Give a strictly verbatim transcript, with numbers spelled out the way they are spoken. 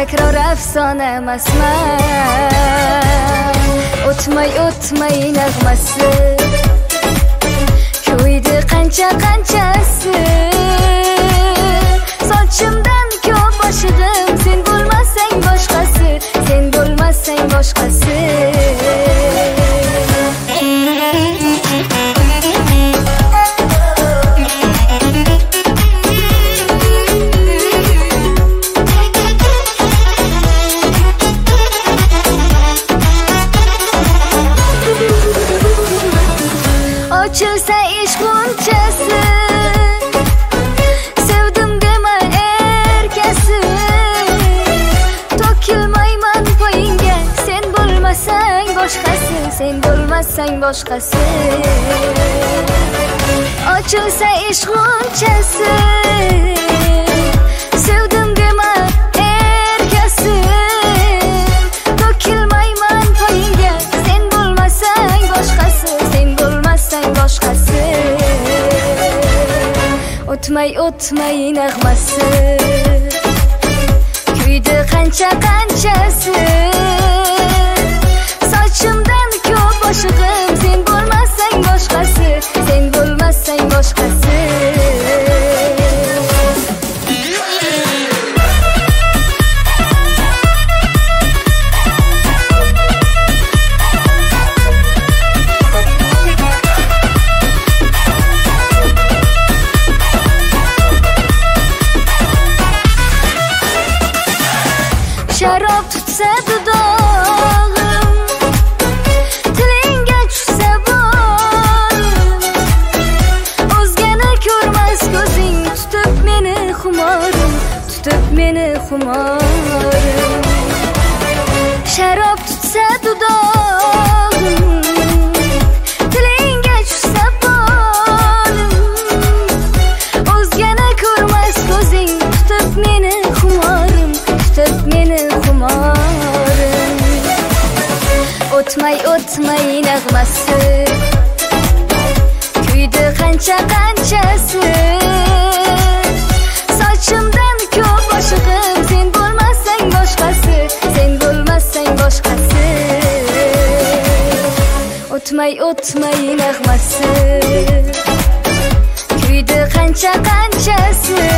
takror afsona emasman. O'tmay o'tmay nag'masi kuydi qancha qanchasi. Sochimdan ko'p oshig'im sen bo'lmasang boshqasi, sen bo'lmasang boshqasi. Ochilsa ish g'unchasi, sevdim dema erkasi. To'kilmayman poyingga, sen bo'lmasang boshqasi, sen bo'lmasang boshqasi. Ochilsa ish g'unchasi, sevdim dema erkasi. To'kilmayman poyingga, sen bo'lmasang boshqasi, sen bo'lmasang boshqasi. O'tmay o'tmay nag'masi kuydi qancha qanchasi. Sochimdan ko'p oshig'im sen bo'lmasang boshqasi, sen bo'lmasang boshqasi. Sharob tutsa dudog'im, tilingga tushsa bolim. O'zgani ko'rmas ko'zing, tutib meni xumorim, tutib meni xumorim. Sharob tutsa dudog'im, tilingga tushsa bolim. O'zgani ko'rmas ko'zing, tutib meni xumorim, tutib meni xumorim. O'tmay o'tmay nag'masi kuydi qancha qanchasi. Sochimdan ko'p oshig'im sen bo'lmasang boshqasi, sen bo'lmasang boshqasi. O'tmay o'tmay nag'masi kuydi qancha qanchasi.